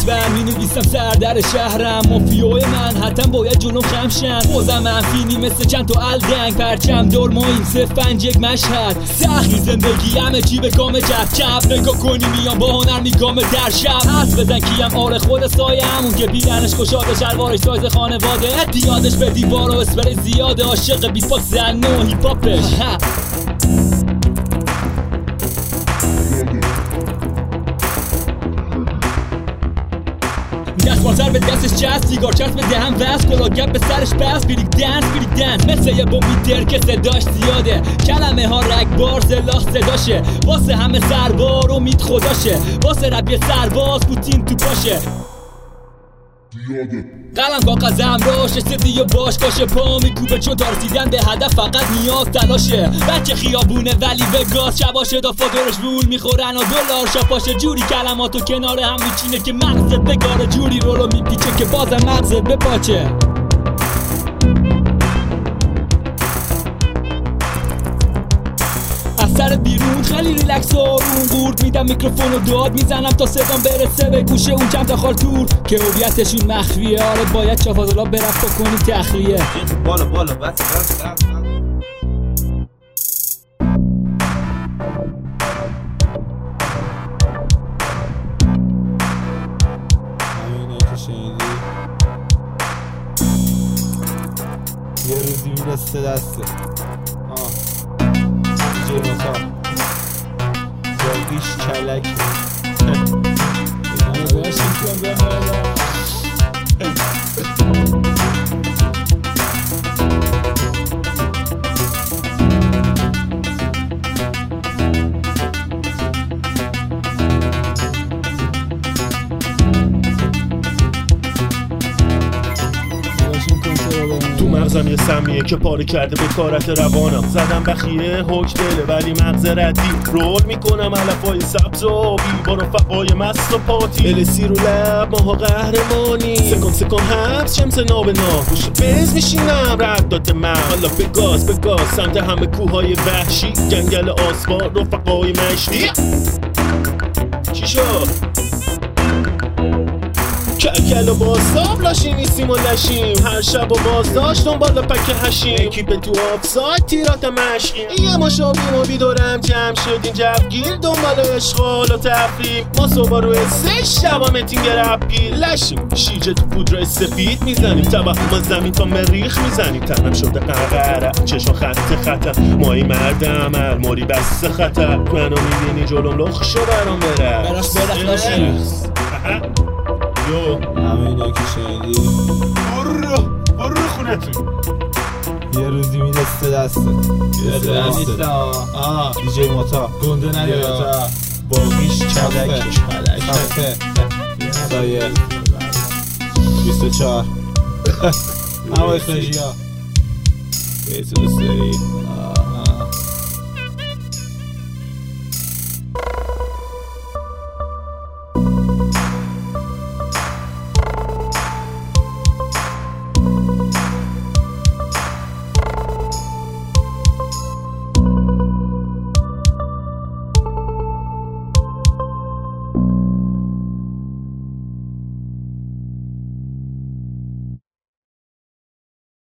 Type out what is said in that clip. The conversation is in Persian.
مطمئن مینویسم سردر شهرم، مافیای من حتما باید جلوم خمشن، خوزم منفینی مثل چند تا الدنگ، پرچم دور ماین 0-5 یک مشهد، سختی زندگی همه چی به کام چپ نگاه کنی میام با هنر میگام در شب، حس بزن کیم آره خود سایه همون که بیرنش کشاده شلوارش سایز خانواده، پیادش به دیوار و اسپر زیاده، عاشق بیت باکس زن و هیپ هاپش. دستمال به دستش چست، سیگار چست به دهم وست، کلا گپ به سرش بست، بیریک دنس مثل یه بومیتر که صداش زیاده، کلمه ها رگبار زلاخ صداشه، واسه همه سربار امید خداشه، واسه رب یه سرباز پوتین تو پاشه، قلم کاغذم راشه سفتی و باش کاشه، پا میکوبه چون تا رسیدن به هدف فقط نیاز تلاشه، بچه خیابونه ولی وگاس، شباشه دافادورش وول میخورن و دلار شاپاشه، جوری کلماتو کنار هم میچینه که مغزت بگاره، جوری رولو میپیچه که بازم مغزت بپاچه. سر بیرون خیلی ریلکس و آروم قورت میدم، میکروفونو داد میزنم تا صدام برسه به گوشه اون چند تا خالتور که هویتشون مخفیه، آره باید چافازلا برفت کنی تخلیه. بالا بس یه روزی میرسه دسته جیموتا زاگیش کلک تو مغزم یه سمیه که پاره کرده به کارت روانم، زدم بخیه حک دله ولی مغز ردی، رول میکنم علفای سبز و آبی با رفقای مست و پاتی، السی رو لب ماها قهرمانی، سکان حبس شمس نابنا، گوش بز میشینم ردات من، حالا به گاز سمت همه کوههای وحشی، جنگل آسفال رفقای مشتی. چی شد؟ کل و بازداب لاشی نیستیم و لشیم، هر شب و بازداشت دنبال پک هشیم، اکیپ تو آفساید تیرات مشقیم، یه ما شابیم و بیدورم جمع شدیم جوگیر دنبال اشغال و تفریب، ما صبح رو سه شبا متینگ رپگیر لشیم، شیجه تو پودر سفید میزنیم، توهم زمین تا مریخ میزنیم، تنم شده قرقره چشم خط مایی مرد عمل موری بس خطر، منو میبینی جلوم لخ شو برام بره یو همه اینا که شنیدی برو خونتون. یه روزی میرسه دسته دیجی موتا گنده نداره باقیش کلک خفه سایه 24 هوای خیجی ها بیتو دستایی